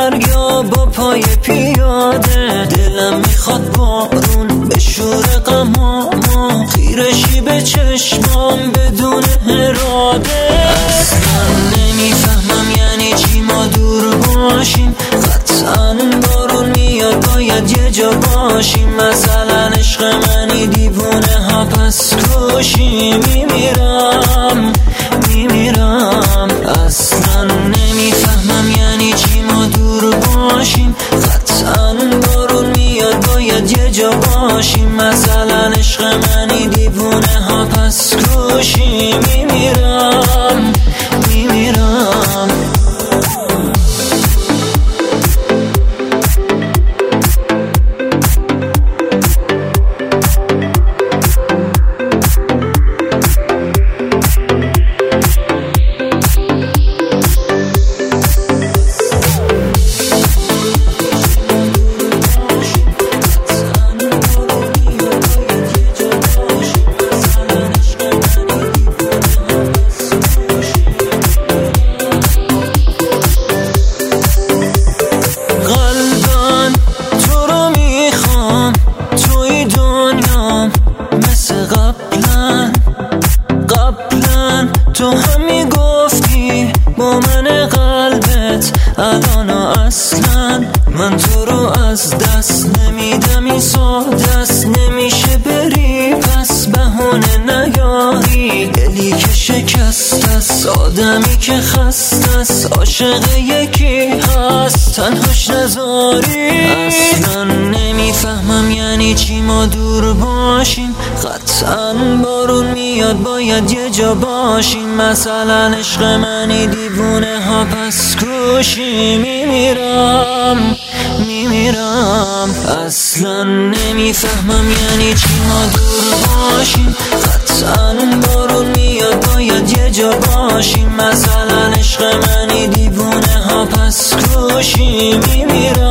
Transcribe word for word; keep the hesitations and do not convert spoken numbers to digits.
دریا با پای پیاده، دلم میخواد بارون به شور غمامو، خیرشی به چشمام بدون اراده. اصلا نمیفهمم یعنی چی ما دور باشیم، قطعا بارون میاد باید یه جا باشیم. مثلا عشق منی دیوونه ها پس کشی، میمیرم میمیرم. اصلا نمیفهمم یعنی چی ما دور باشیم، قطعا بارون میاد باید یه جا باشیم. مثلا عشق منی دیوونه ها پس کشی، میمیرم میمیرم. تو هم میگفتی با من قلبت، الان اصلا من تو رو از دست نمیدم. این سادست نمیشه بری پس بهونه نیاری، دلی که شکست است، آدمی که خسته است، عاشق یکی هست تنهاش نذاری. اصلا نمیفهمم یعنی چی ما دور باشیم، قطعا بارون میاد باید یه جا باشیم. مثلا عشق منی دیوونه ها پس کشی، میمیرم میمیرم. اصلا نمیفهمم یعنی چی ما دور باشیم، قطعا بارون میاد باید یه جا باشیم. مثلا عشق منی دیوونه ها پس کشی، میمیرم